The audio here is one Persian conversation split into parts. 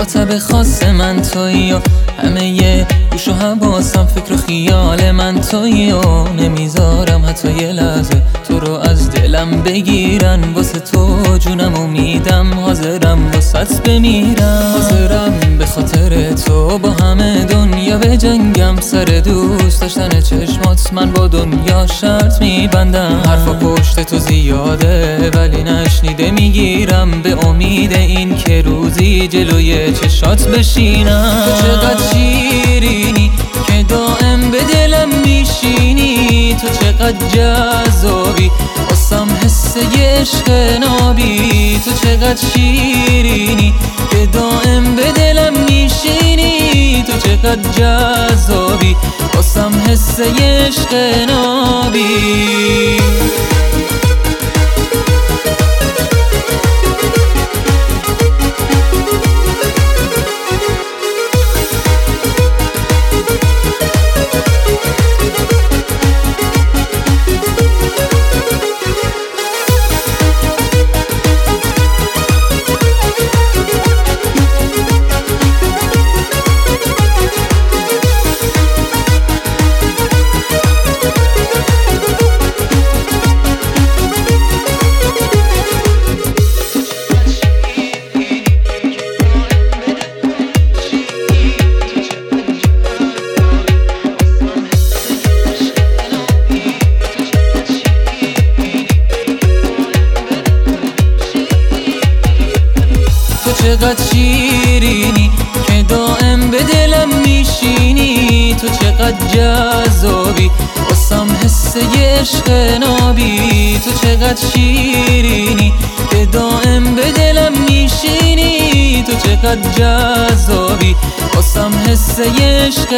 مخاطب خاص من تویی و همه گوش و حواسم فکر و خیال من تویی و نمیذارم حتی یه لحظه تو رو از دلم بگیرن. واسه تو جونم میدم، حاضرم واسط بمیرم. حاضرم به خاطر تو با همه دنیا به جنگم. سر دوست داشتن چشمات من با دنیا شرط میبندم. حرفا پشت تو زیاده ولی نشنیده میگیرم، به امید این که روزی جلوی چشات بشینم. تو چقدر شیرینی که دائم به دلم میشینی، تو چقدر جذابی واسم حس عشق نابی. تو چقدر شیرینی که دائم به دلم میشینی، تو چقدر جذابی واسم حس عشق نابی. چقدر شیرینی که دائم به دلم میشینی، تو چقدر جذابی واسم حس عشق نابی. تو چقدر شیرینی که دائم به دلم میشینی، تو چقدر جذابی واسم حس عشق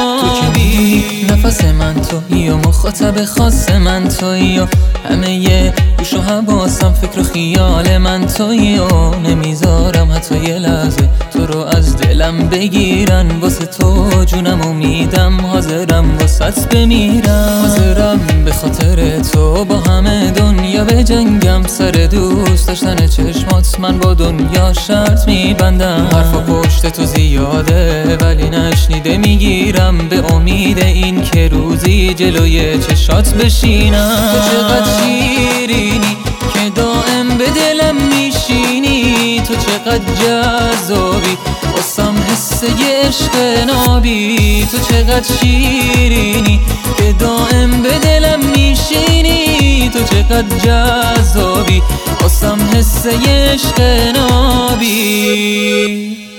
نابی. نفس من تویی و مخاطب خاص من تویی و همه گوش و حواسم فکر و خیال من تویی و نمیذارم حتی یه لحظه تو رو از دلم بگیرن. واسه تو جونم میدم، حاضرم واسط بمیرم. حاضرم به خاطر تو با همه دنیا به جنگم. سر دوست داشتن چشمات من با دنیا شرط میبندم. حرفا پشت تو زیاده ولی نشنیده میگیرم، به امید این که روزی جلوی چشات بشینم. تو چقدر شیرینی که دائم به دلم میشینی، تو چقدر جذابی واسم حس عشق نابی. تو چقدر شیرینی که دائم به دلم میشینی، تو چقدر جذابی واسم حس عشق نابی.